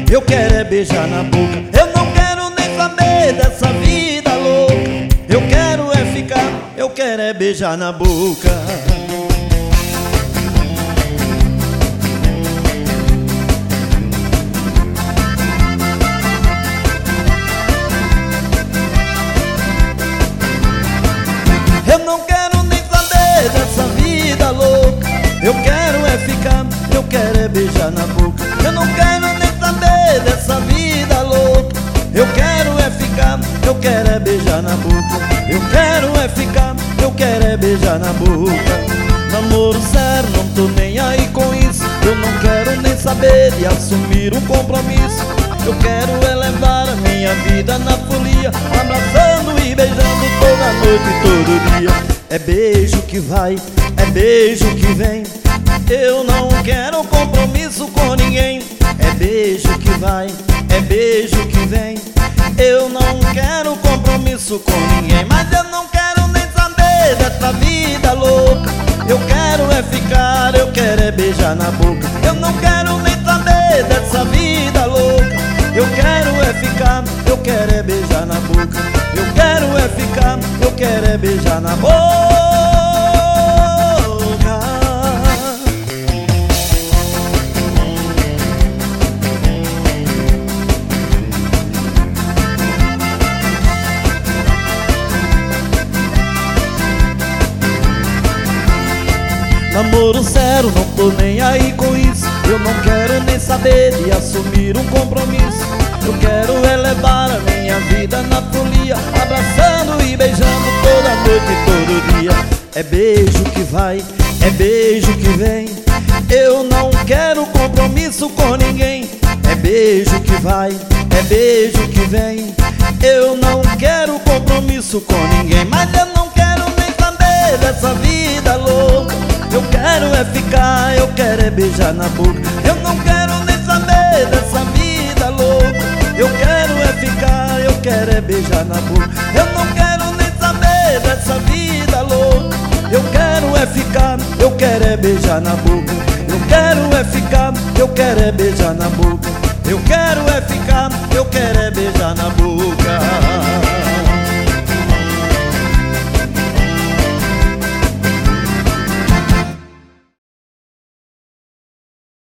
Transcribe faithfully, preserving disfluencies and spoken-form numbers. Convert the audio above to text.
eu quero é beijar na boca. Eu não quero nem saber dessa vida louca, eu quero é ficar, eu quero é beijar na boca. Eu não quero nem saber dessa vida louca, eu quero é ficar, eu quero é beijar na boca. Eu não quero nem saber dessa vida louca, eu quero é ficar, eu quero é beijar na boca. Eu quero é ficar, eu quero é beijar na boca. Namoro sério, não tô nem aí com isso, eu não quero nem saber de assumir um compromisso. Eu quero é levar a minha vida na folia, abraçando e beijando toda noite e todo dia. É beijo que vai, é beijo que vem, eu não quero compromisso com ninguém. É beijo que vai, é beijo que vem, eu não quero compromisso com ninguém. Mas eu não quero nem saber dessa vida louca, eu quero é ficar, eu quero é beijar na boca. Eu não quero nem saber dessa vida louca, eu quero é ficar, eu quero é beijar na boca. Eu quero é ficar, eu quero é beijar na boca. Namoro sério, não tô nem aí com isso, eu não quero nem saber de assumir um compromisso. Eu quero é levar a minha vida na folia, abraçando e beijando toda noite e todo dia. É beijo que vai, é beijo que vem, eu não quero compromisso com ninguém. É beijo que vai, é beijo que vem, eu não quero compromisso com ninguém. Mas eu não quero nem saber dessa vida louca, eu quero é ficar, eu quero é beijar na boca. Eu não quero nem saber dessa vida louca, eu quero é ficar, eu quero é beijar na boca. Eu não quero nem saber dessa vida louca, eu quero é ficar, eu quero é beijar na boca. Eu quero é ficar, eu quero é beijar na boca. Eu quero é ficar, eu quero é beijar na boca.